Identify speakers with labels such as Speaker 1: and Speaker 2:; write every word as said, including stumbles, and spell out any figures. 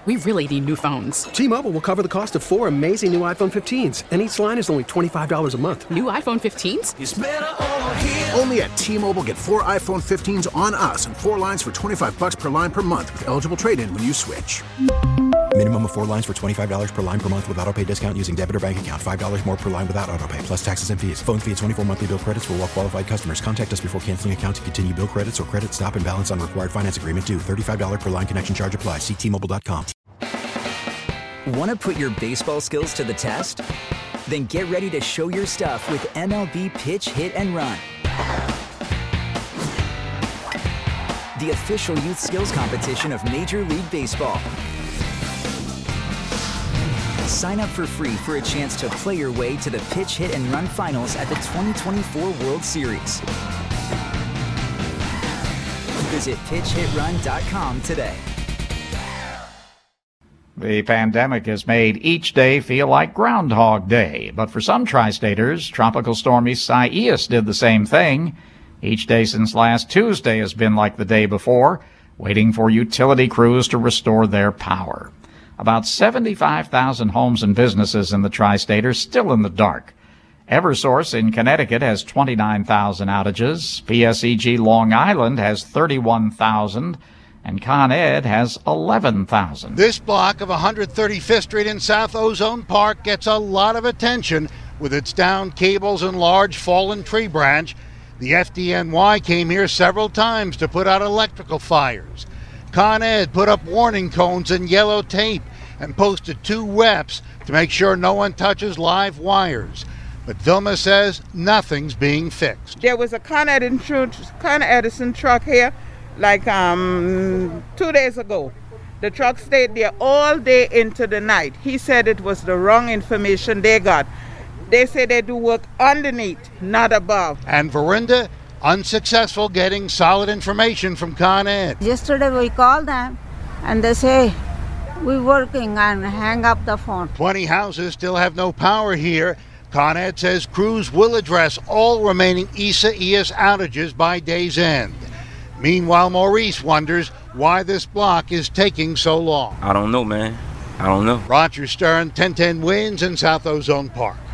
Speaker 1: We really need new phones.
Speaker 2: T-Mobile will cover the cost of four amazing new iPhone fifteens, and each line is only twenty-five dollars a month.
Speaker 1: New iPhone fifteens?
Speaker 3: It's better over here.
Speaker 4: Only at T-Mobile, get four iPhone fifteens on us and four lines for twenty-five dollars per line per month with eligible trade-in when you switch.
Speaker 5: Minimum of four lines for twenty-five dollars per line per month with autopay discount using debit or bank account. five dollars more per line without autopay, plus taxes and fees. Phone fee at twenty-four monthly bill credits for well-qualified customers. Contact us before canceling account to continue bill credits or credit stop and balance on required finance agreement due. thirty-five dollars per line connection charge applies. See T Mobile dot com.
Speaker 6: Want to put your baseball skills to the test? Then get ready to show your stuff with M L B Pitch, Hit, and Run. The official youth skills competition of Major League Baseball. Sign up for free for a chance to play your way to the Pitch, Hit, and Run finals at the twenty twenty-four World Series. Visit pitch hit run dot com today.
Speaker 7: The pandemic has made each day feel like Groundhog Day, but for some tri-staters, Tropical Storm Isaias did the same thing. Each day since last Tuesday has been like the day before, waiting for utility crews to restore their power. About seventy-five thousand homes and businesses in the tri-state are still in the dark. Eversource in Connecticut has twenty-nine thousand outages. P S E G Long Island has thirty-one thousand. And Con Ed has eleven thousand.
Speaker 8: This block of one thirty-fifth Street in South Ozone Park gets a lot of attention with its downed cables and large fallen tree branch. The F D N Y came here several times to put out electrical fires. Con Ed put up warning cones and yellow tape and posted two reps to make sure no one touches live wires. But Vilma says nothing's being fixed.
Speaker 9: There was a Con Ed intru- Con Edison truck here like um, two days ago. The truck stayed there all day into the night. He said it was the wrong information they got. They say they do work underneath, not above.
Speaker 8: And Verinda, unsuccessful getting solid information from Con Ed.
Speaker 10: Yesterday we called them and they say, we're working, and hang up the phone.
Speaker 8: twenty houses still have no power here. Con Ed says crews will address all remaining Isaias outages by day's end. Meanwhile, Maurice wonders why this block is taking so long.
Speaker 11: I don't know, man. I don't know.
Speaker 8: Roger Stern, ten ten Wins in South Ozone Park.